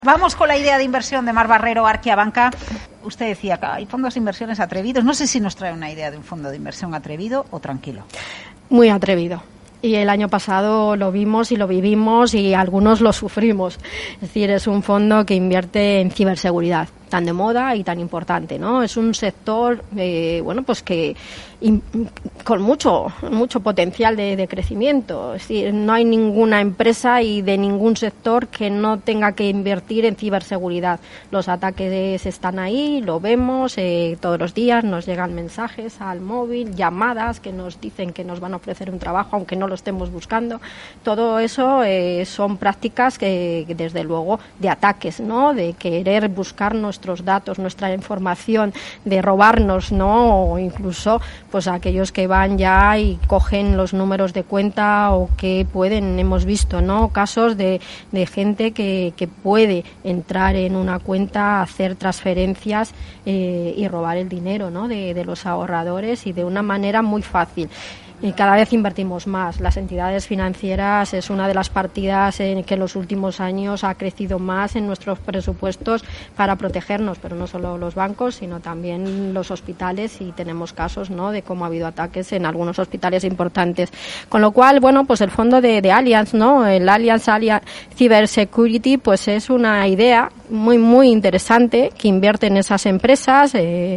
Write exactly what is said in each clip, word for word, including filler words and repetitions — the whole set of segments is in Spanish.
Vamos con la idea de inversión de Mar Barrero, Arquiabanca. Usted decía que hay fondos de inversiones atrevidos. No sé si nos trae una idea de un fondo de inversión atrevido o tranquilo. Muy atrevido. Y el año pasado lo vimos y lo vivimos y algunos lo sufrimos. Es decir, es un fondo que invierte en ciberseguridad, tan de moda y tan importante, ¿no? Es un sector, eh, bueno, pues que in, con mucho mucho potencial de, de crecimiento. Es decir, no hay ninguna empresa y de ningún sector que no tenga que invertir en ciberseguridad. Los ataques están ahí, lo vemos eh, todos los días, nos llegan mensajes al móvil, llamadas que nos dicen que nos van a ofrecer un trabajo, aunque no lo estemos buscando. Todo eso eh, son prácticas que, que, desde luego, de ataques, ¿no? De querer buscarnos nuestros datos, nuestra información, de robarnos, ¿no? O incluso pues aquellos que van ya y cogen los números de cuenta o que pueden, hemos visto, ¿no? Casos de, de gente que, que puede entrar en una cuenta, hacer transferencias eh, y robar el dinero, ¿no? De, de los ahorradores y de una manera muy fácil. Y cada vez invertimos más. Las entidades financieras es una de las partidas en que en los últimos años ha crecido más en nuestros presupuestos para protegernos, pero no solo los bancos, sino también los hospitales, y tenemos casos, ¿no?, de cómo ha habido ataques en algunos hospitales importantes. Con lo cual, bueno, pues el fondo de, de Allianz, ¿no?, el Allianz Allianz Cybersecurity, pues es una idea muy, muy interesante que invierte en esas empresas eh,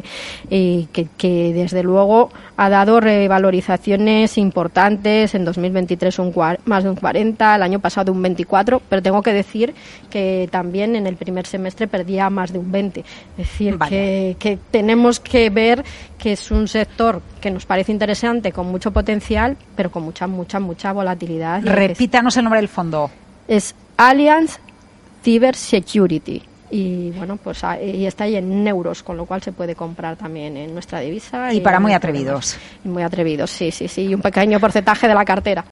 y que, que desde luego ha dado revalorizaciones importantes. En dos mil veintitrés un más de un cuarenta, el año pasado un veinticuatro, pero tengo que decir que también en el primer semestre perdía más de un veinte. Es decir, que, que tenemos que ver que es un sector que nos parece interesante, con mucho potencial, pero con mucha, mucha, mucha volatilidad. Repítanos el nombre del fondo. Es Allianz Cybersecurity. Y bueno, pues y está ahí en euros, con lo cual se puede comprar también en nuestra divisa. Y, y para muy atrevidos. Muy atrevidos, sí, sí, sí, y un pequeño porcentaje de la cartera.